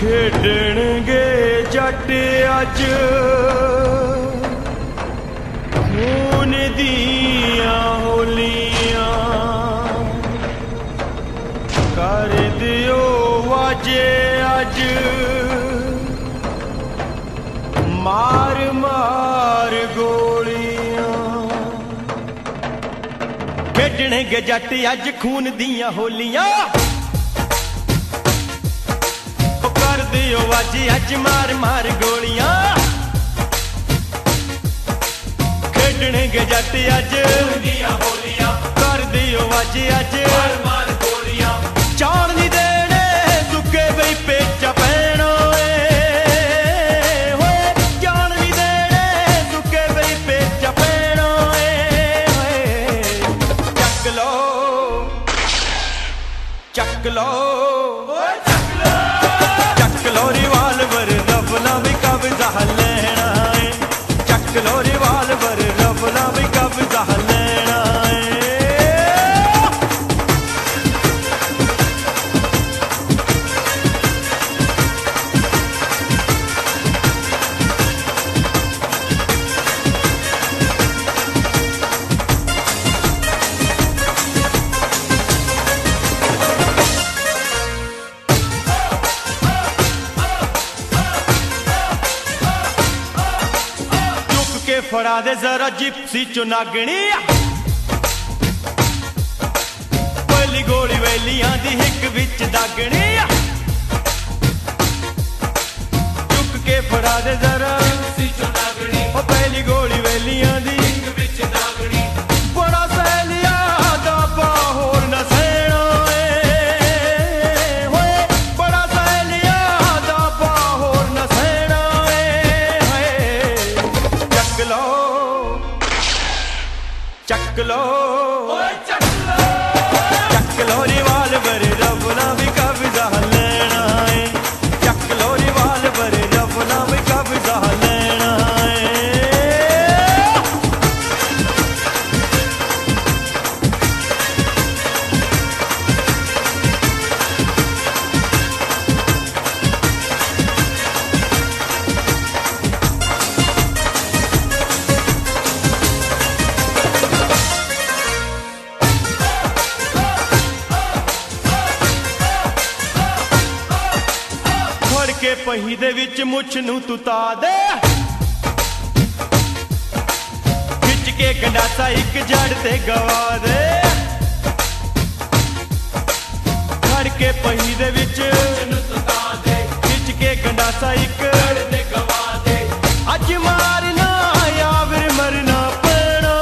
खेडणगे जट अज खून दियां होलियां कर दियो वाजे अज मार मार गोलियां। खेडणगे जट अज खून दियां होलियां दियो वाजी अज मार मार गोलियां। खेडणगे जट अज होलियां कर दियो वाजी अज मार मार गोलियां। चाण नहीं देने सुके बई पेचा पैना चाण नहीं देने सुके बई पेचा पैना। चक लो चक लो रिवाल्वर रफला भी कब्जा लेना है। चक लो रिवाल्वर रफला भी कब्जा लेना है। फड़ा दे जरा जिप्सी चुनागनी पहली गोली वेलियां दी हिक विच दागनी। चुक के फड़ा दे जरा जिप्सी चुनागनी पहली गोली वेलियां दी हिक विच दागनी। बड़ा सहेलिया दा बाहोर न सेना होए बड़ा सहेलिया दा बाहोर न सेना। चक लो चक लो चक लो रिवाल्वर रफला भी कब्जा लेना है। चक लो रिवाल्वर रफला भी कब्जा लेना है। के पही दे विच मुछ नू तू ता दे खिच के गंडासा एक जड़ ते गवा दे। खड़ के पही दे विच खिच के गंडासा एक जड़ ते गवा दे। अज मारना या फिर मरना पैना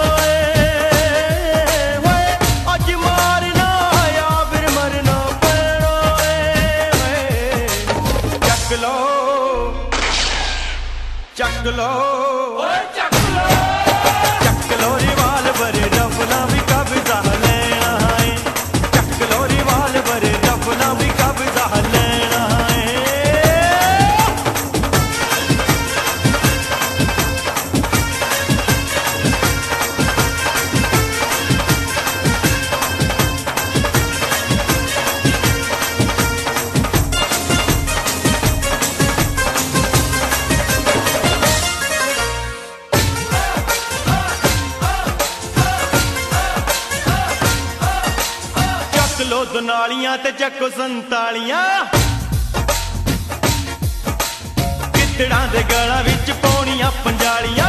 अज मारना या फिर मरना पैना। चक लो चक लो चक लो चक लो रिवाल्वर रफला भी कब्जा लेना है। चक लो रिवाल्वर रफला भी कब्जा लेना है। लो दुनालियां ते चको संतालियां गिद्दड़ां दे गलां विच पौनियां पंजालियां।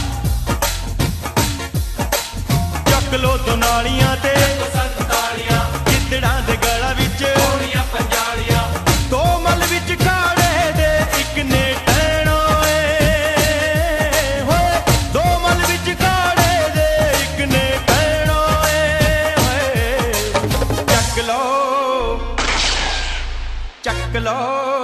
चक लो दुनालियां ते चको संतालियां गिद्दड़ां दे गलां विच पौनियां पंजालियां। दो मल विच खाड़े दे इक ने टैना होए दो मल विच खाड़े दे इक ने टैना। चक लो